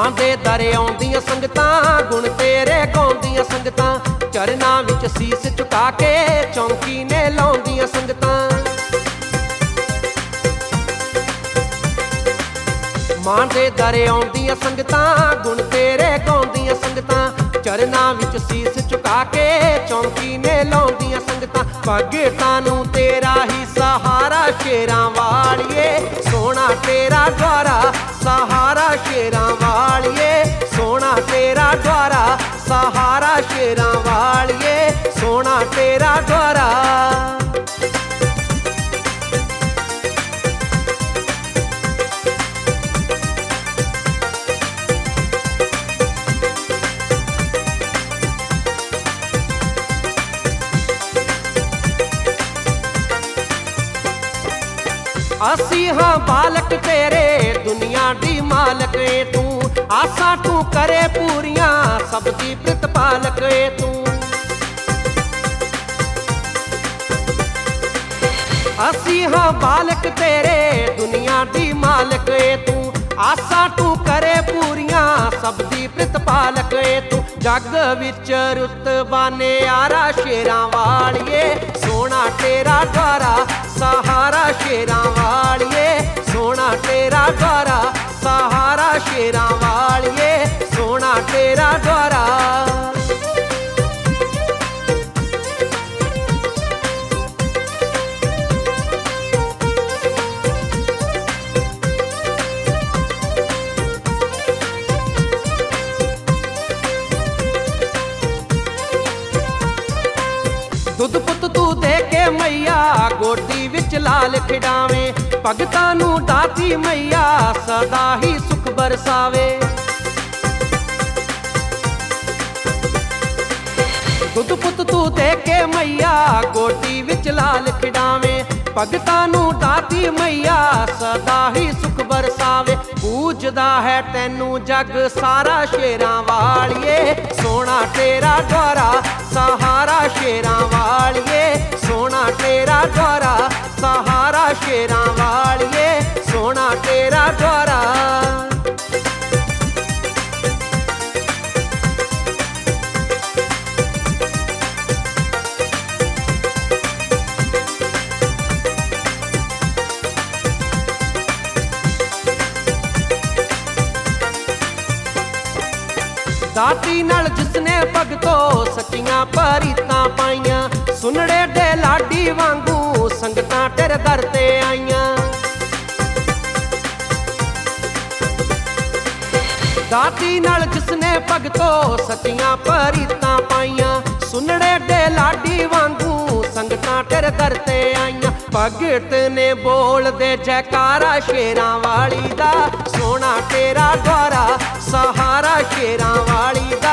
ਮਾਂ ਦੇ ਦਰ ਆਉਂਦੀਆਂ ਸੰਗਤਾਂ, ਗੁਣ ਤੇਰੇ ਗਾਉਂਦੀਆਂ ਸੰਗਤਾਂ, ਚਰਨਾਂ ਵਿੱਚ ਸੀਸ ਝੁਕਾ ਕੇ ਚੌਂਕੀ ਨੇ ਲਾਉਂਦੀਆਂ ਸੰਗਤਾਂ। ਮਾਂ ਦੇ ਦਰ ਆਉਂਦੀਆਂ ਸੰਗਤਾਂ, ਗੁਣ ਤੇਰੇ ਗਾਉਂਦੀਆਂ ਸੰਗਤਾਂ, ਚਰਨਾਂ ਵਿੱਚ ਸੀਸ ਝੁਕਾ ਕੇ ਚੌਂਕੀ ਨੇ ਲਾਉਂਦੀਆਂ ਸੰਗਤਾਂ। ਭਗਤਾਂ ਨੂੰ ਤੇਰਾ ਹੀ ਸਹਾਰਾ ਸ਼ੇਰਾਂ ਵਾਲੀਏ, ਸੋਹਣਾ ਤੇਰਾ ਦੁਆਰਾ ਸਹਾਰਾ ਸ਼ੇਰਾਂ ਵਾਲੀਏ, ਸੋਹਣਾ ਤੇਰਾ ਦੁਆਰਾ ਸਹਾਰਾ ਸ਼ੇਰਾਂ ਵਾਲੀਏ, ਸੋਹਣਾ ਤੇਰਾ ਦੁਆਰਾ। ਅਸੀਂ ਹਾਂ ਬਾਲਕ ਤੇਰੇ, ਦੁਨੀਆ ਦੀ ਮਾਲਕ ਏ ਤੂੰ, ਆਸਾਂ ਤੂੰ ਕਰੇ ਪੂਰੀਆਂ, ਸਭ ਦੀ ਪ੍ਰਤਪਾਲਕ ਏ ਤੂੰ। ਅਸੀਂ ਹਾਂ ਬਾਲਕ ਤੇਰੇ, ਦੁਨੀਆ ਦੀ ਮਾਲਕ ਏ ਤੂੰ, ਆਸਾਂ ਤੂੰ ਕਰੇ ਪੂਰੀਆਂ, ਸਭ ਦੀ ਪ੍ਰਤਪਾਲਕ ਏ ਤੂੰ। ਜੱਗ ਵਿੱਚ ਰੁਤਬਾ ਨਿਆਰਾ ਸ਼ੇਰਾਂ ਵਾਲੀਏ, ਸੋਹਣਾ ਤੇਰਾ ਦੁਆਰਾ ਸਹਾਰਾ ਸ਼ੇਰਾਂ ਵਾਲੀਏ, ਸੋਹਣਾ ਤੇਰਾ ਦੁਆਰਾ ਸਹਾਰਾ ਸ਼ੇਰਾਂ ਵਾਲੀਏ, ਸੋਹਣਾ ਤੇਰਾ ਦੁਆਰਾ। ਦੁੱਧ ਪੁੱਤ ਤੂੰ ਦੇ ਕੇ ਮਈਆ, ਗੋਦੀ ਵਿੱਚ ਲਾਲ ਖਿਡਾਵੇਂ, ਭਗਤਾਂ ਨੂੰ ਦਾਤੀ ਮਈਆ, ਸਦਾ ਹੀ ਸੁਖ ਬਰਸਾਵੇ। ਦੁੱਧ ਪੁੱਤ ਤੂੰ ਦੇ ਕੇ ਮਈਆ, ਗੋਦੀ ਵਿੱਚ ਲਾਲ ਖਿਡਾਵੇਂ, ਭਗਤਾਂ ਨੂੰ ਦਾਤੀ ਮਈਆ, ਸਦਾ ਹੀ ਸੁਖ ਬਰਸਾਵੇ। ਪੂਜਦਾ ਹੈ ਤੈਨੂੰ ਜੱਗ ਸਾਰਾ ਸ਼ੇਰਾਂ ਵਾਲੀਏ, ਸੋਹਣਾ ਤੇਰਾ ਦੁਆਰਾ ਸਹਾਰਾ ਸ਼ੇਰਾਂ ਵਾਲੀਏ, ਸੋਹਣਾ ਤੇਰਾ ਦੁਆਰਾ ਸਹਾਰਾ ਸ਼ੇਰਾਂ ਵਾਲੀਏ, ਸੋਹਣਾ ਤੇਰਾ ਦੁਆਰਾ। ਦਾਤੀ ਨਾਲ ਜਿਸਨੇ ਭਗਤੋ ਸੱਚੀਆਂ ਪਰੀਤਾਂ ਪਾਈਆਂ, ਸੁਨੜੇ ਦੇ ਲਾਡੀ ਵਾਂਗੂ ਸੰਗਤਾਂ ਤੇਰੇ ਦਰ ਤੇ ਆਈਆਂ। ਦਾਤੀ ਨਾਲ ਜਿਸਨੇ ਭਗਤੋ ਸੱਚੀਆਂ ਪਰੀਤਾਂ ਪਾਈਆਂ, ਸੁਨੜੇ ਦੇ ਲਾਡੀ ਵਾਂਗੂ ਸੰਗਤਾਂ ਤੇਰੇ ਦਰ ਤੇ ਆਈਆਂ। ਭਗਤ ਨੇ ਬੋਲਦੇ ਜੈਕਾਰਾ ਸ਼ੇਰਾਂ ਵਾਲੀ ਦਾ, ਸੋਹਣਾ ਤੇਰਾ ਦੁਆਰਾ ਸਹਾਰਾ ਸ਼ੇਰਾਂ ਵਾਲੀ ਦਾ,